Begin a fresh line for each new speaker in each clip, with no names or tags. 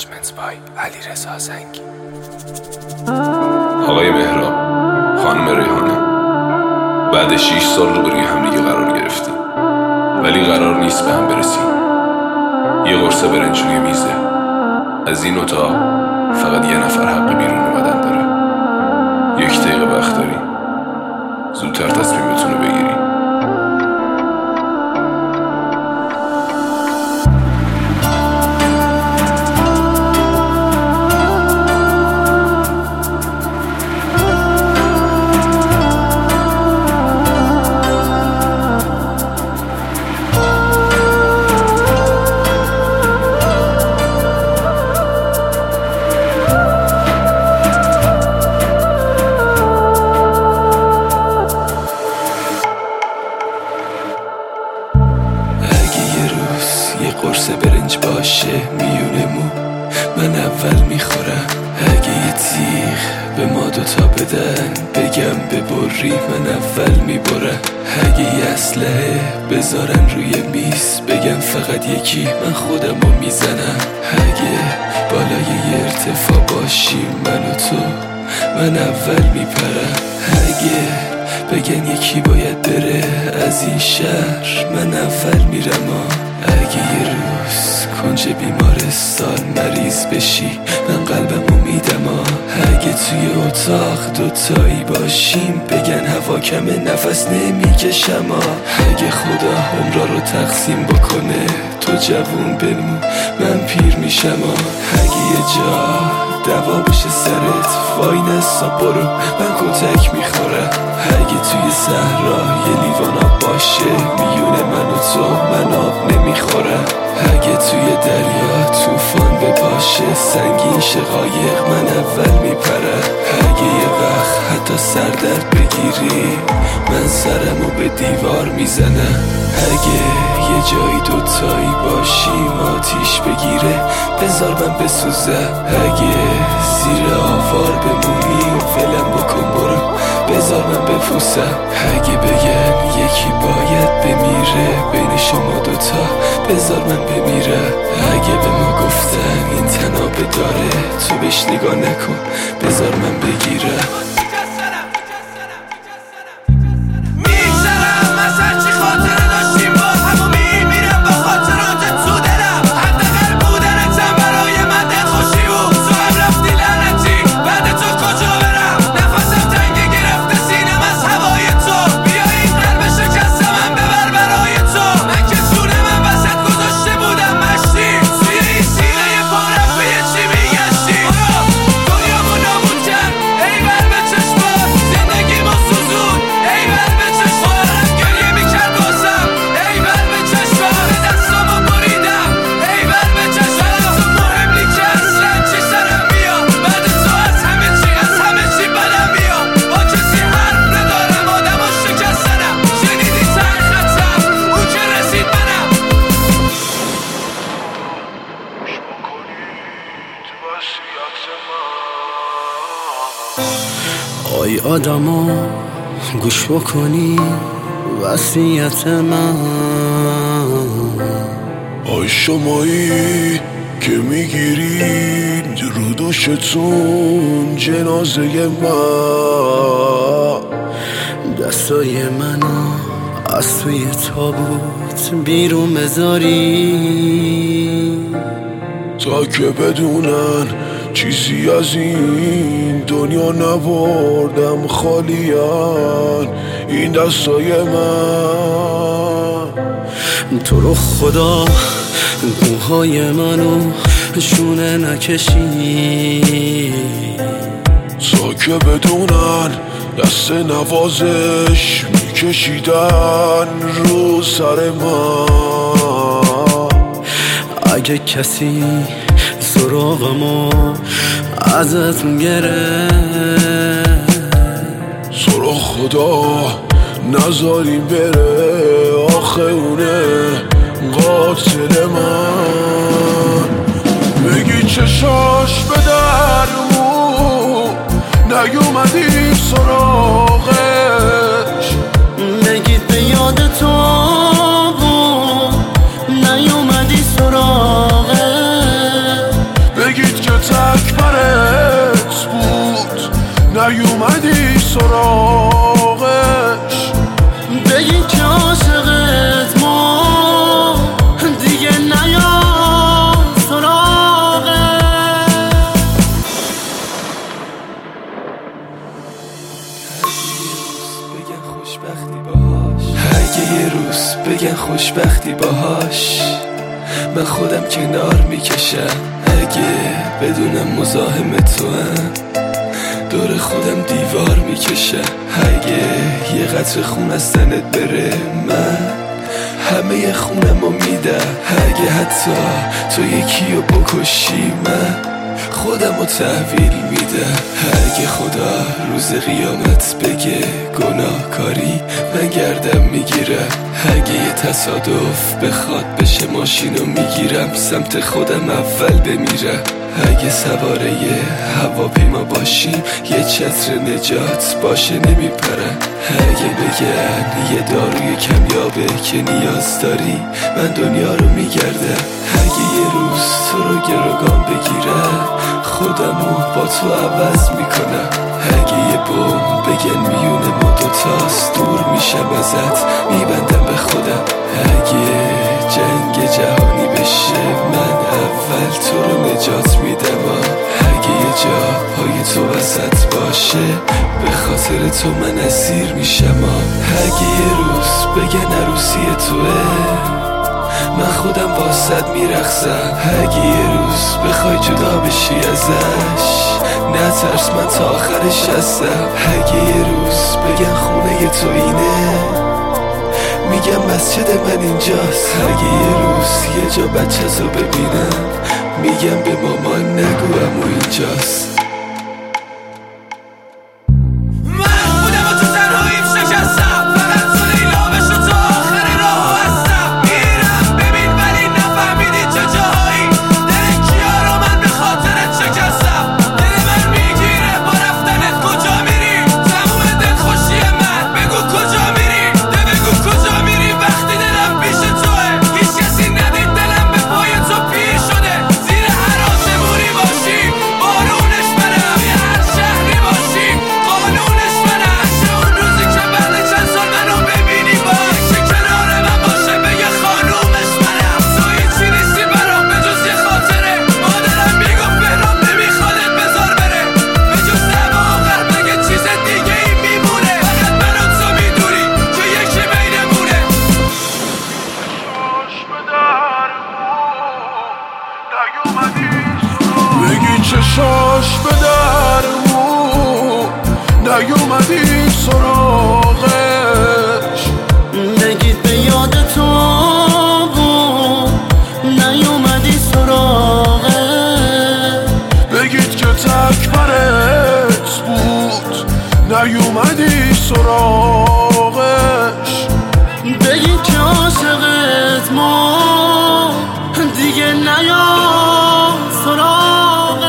Arrangements by علیرضا زنگی.
آقای مهراب، خانم ریحانه، بعد 6 سال روبروی همدیگه قرار گرفتیم، ولی قرار نیست به هم برسیم. یه قرص برنج روی میزه. از این اتاق فقط یه نفر حق بیرون اومدن داره. 1 دقیقه وقت داری، زودتر تصمیمتون رو بگیری.
قرص برنج باشه میونمون، من اول میخورم. اگه یه تیغ به ما دوتا بدن، بگم ببری، من اول میبرم. اگه یه اسلحه بذارن روی میز، بگم فقط یکی، من خودمو میزنم. اگه بالای یه ارتفاع باشیم من و تو، من اول میپرم. اگه بگن یکی باید بره از این شهر، من اول میرم. اگه یه روز کنج بیمارستان مریض بشی، من قلبمو میدم. اگه توی اتاق دوتایی باشیم، بگن هوا کمه نفس نمیکشم. اگه خدا عمرا رو تقسیم بکنه، تو جوون بمون من پیر میشم. اگه یه جا دوا بشه سرت، وای نسا برو، من کتک میخورم. اگه توی صحرا یه لیوان آب باشه میونه من و تو، من آب نمیخورم. اگه توی دریا طوفان بپاشه، سنگین شقایق، من اول میپرم. اگه یه وقت حتی سردرد بگیری، من سرمو به دیوار میزنم. اگه یه جایی دوتایی باشیم آتیش بگیره، بذار من بسوزم. اگه زیر آوار بمونیم ولم بکن برو، بذار من بپوسم. اگه بگن یکی باید بمیره بین شما دوتا، بذار من بمیرم. اگه به ما گفتن این تنابه داره، تو بهش نگاه نکن، بذار من بگیرم.
آی آدما گوش بکنی وصیت من.
آی شمایی که میگیرین رو دوشتون جنازه من،
دستای منو از توی تابوت بیرون بذاری،
تا که بدونن چیزی از این دنیا نبردم خالیان این دستای من.
تو رو خدا موهای منو شونه نکشی،
تا که بدونن دست نوازش میکشیدن رو سر من.
اگه کسی سراغمو ازت گره،
سراغ خدا نذاریم بره، آخه اونه قاتل من. بگی چشاش به درمون نیومدی سراغش،
بگید به یاد تو بود نیومدی سراغش.
خوشبختی باهاش من خودم کنار میکشم. اگه بدونم مزاحم تو هم دور خودم دیوار میکشم. اگه یه قطره خون از تنت بره من همه خونمو میدم. اگه حتی تو یکیو بکشی من خودمو تحویل میدم. اگه خدا روز قیامت بگه گناهکاری من گردم میگیرم. اگه یه تصادف بخواد بشه ماشینو میگیرم سمت خودم اول بمیرم. اگه سواره یه هواپیما باشیم یه چتر نجات باشه نمیپرم. اگه بگن یه داروی کمیابه که نیاز داری من دنیا رو میگردم. اگه یه روز تو رو گروگان بگیرم خودمو با تو عوض میکنم. اگه یه بوم بگن میون ما دوتاست دور میشم ازت میبندم به خودم. اگه جنگ جهانی بشه من اول تو رو نجات میدم. اگه یه جا پای تو وسط باشه به خاطر تو من اسیر میشم. اگه یه روز بگن عروسی توه من خودم واسط میرقصم. اگه یه روز بخوای جدا بشی ازش نترس من تا آخرش هستم. اگه یه روز بگن خونه تو اینه میگم مسجد من اینجاست. اگه یه روز یه جا بچه رو ببینم میگم به مامان نگو امو اینجاست.
بگی چشاش به درمون نیومدی سراغش.
بگید به یاد تو بود نیومدی سراغش.
بگید که تک برت بود نیومدی سراغش.
بگید که عاشقت ما دیگه نیام سراغه.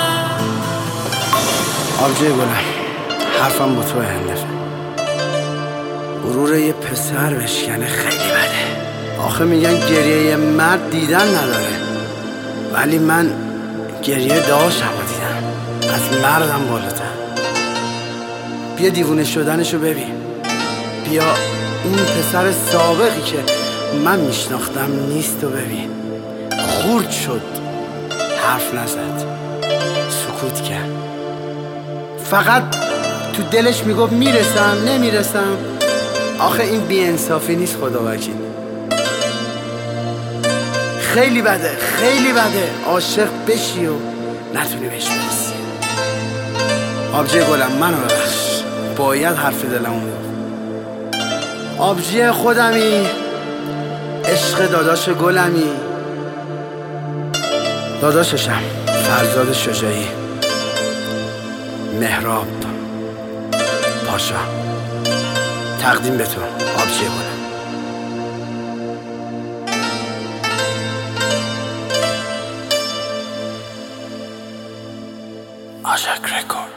آبجه گلم حرفم با تو هندفه. غرور یه پسر بشکنه خیلی بده. آخه میگن گریه یه مرد دیدن نداره ولی من گریه داشتم و دیدم از مردم بالاتر. بیا دیوونه شدنشو ببین. بیا اون پسر سابقی که من میشناختم نیست و ببین. خورد شد حرف نزد سکوت کرد. فقط تو دلش میگفت میرسم نمیرسم. آخه این بی‌انصافی نیست خدا وکیل. خیلی بده خیلی بده عاشق بشی و نتونی بهش برسی. آبجی گلم منو ببخش باید حرف دلمو میگفت. آبجی خودمی عشق داداش گلمی. داداششم فرزاد شجاعی مهراب پاشا تقدیم به تو آبجی گلم.
آژاک رکورد.